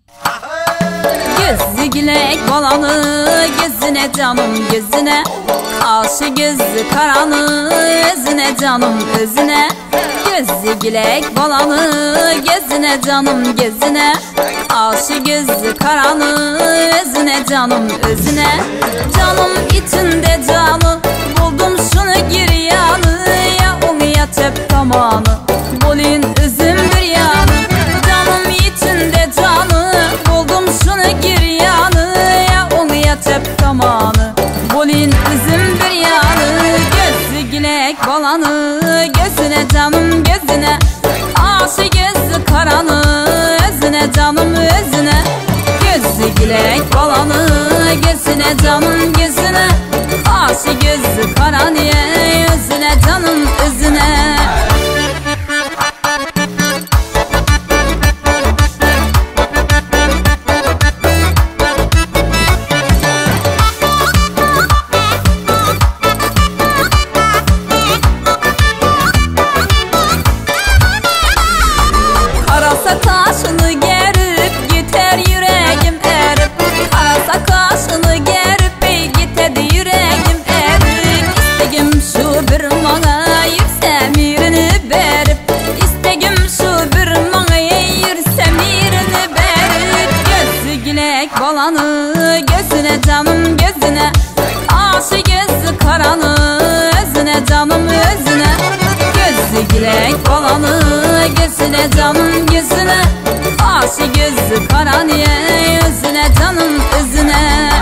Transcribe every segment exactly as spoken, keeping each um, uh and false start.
Gözü gülek balanı gözüne canım gözüne, kaşı gözü karanı özüne canım özüne. Gözü gülek balanı gözüne canım gözüne, kaşı gözü karanı özüne canım özüne. Canım içinde canı buldum şunu giryanı, ya onu ya tep tamanı bolin üzüm bir yanı. Canım içinde canı buldum şunu giryanı, ya onu ya tep tamanı bolin üzüm bir yanı. Gözü gülek balanı gözüne canım gözüne, aşı gözü karanı özüne canım özüne. Gözü gülek balanı gözüne canım gözüne, aşı gözü karanı özüne canım özüne. Karasa kaşını gerip gider yüreğim erip, karasa kaşını gerip gider yüreğim erip. İstegim şu bir mana yürsem yerini berip, İstegim şu bir mana yürsem yerini berip. Gözü gülek balanı gözüne canım gözüne, aşı gözü karanı özüne canım özüne. Gözü gülek balanı gözüne canım gözüne, aşı gözü karanı özüne canım özüne.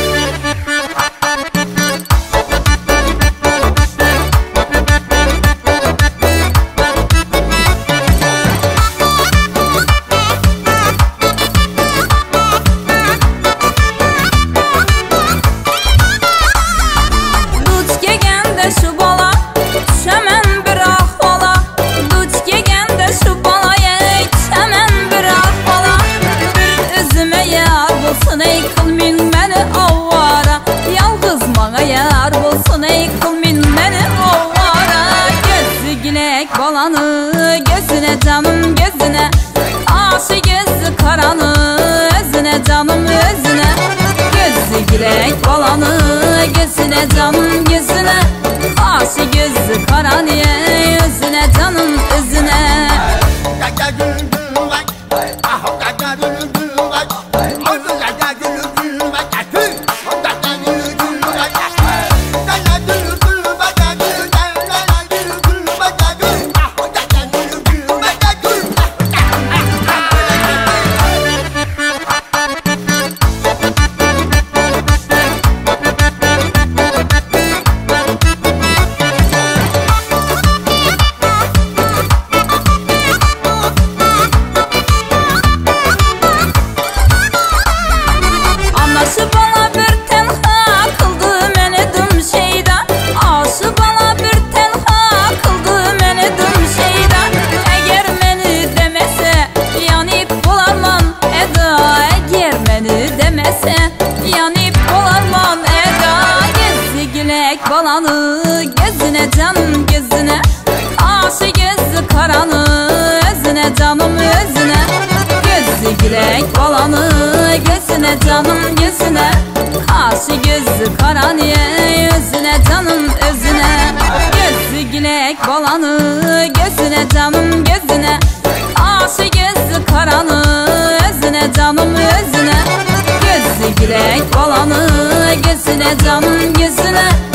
Duç gegende şu bala çemen bir ahvala, duç gegende şu balaya çemen bir ahvala. Bir üzüme yar bulsun ey kılmin beni avvara, yalgız bana yar bulsun ey kılmin beni avvara. Gözü gülek balanı gözüne canım gözüne, aşı gözü karanı özüne canım özüne. Gözü gülek balanı gözüne canım gözüne, aşı gözü karanı özüne canım özüne. Anlaşı bana bir tenha kıldı meni dım şeyda, aşı bana bir tenha kıldı meni dım şeyda. Eğer meni demese yanıp bularman eda, eğer meni demese yanıp bularman eda. Gözü gülek balanı gözüne canım gözüne, aşı gözü karanı özüne canım özüne. Gözü gülek balanı gözüne canım gözüne, aşı gözü karanı özüne canım özüne. Gözü gülek balanı gözüne canım gözüne, aşı gözü karanı özüne canım özüne. Gözü gülek balanı gözüne canım gözüne,